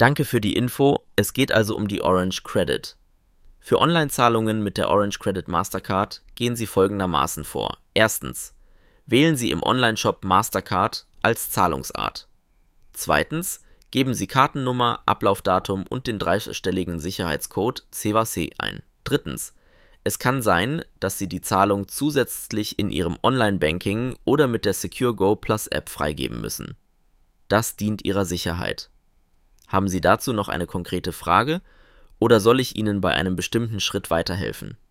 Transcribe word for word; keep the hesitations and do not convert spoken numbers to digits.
Danke für die Info, es geht also um die Orange Credit. Für Online-Zahlungen mit der Orange Credit Mastercard gehen Sie folgendermaßen vor. Erstens. Wählen Sie im Onlineshop Mastercard als Zahlungsart. Zweitens. Geben Sie Kartennummer, Ablaufdatum und den dreistelligen Sicherheitscode C W C ein. Drittens. Es kann sein, dass Sie die Zahlung zusätzlich in Ihrem Online-Banking oder mit der SecureGo Plus App freigeben müssen. Das dient Ihrer Sicherheit. Haben Sie dazu noch eine konkrete Frage oder soll ich Ihnen bei einem bestimmten Schritt weiterhelfen?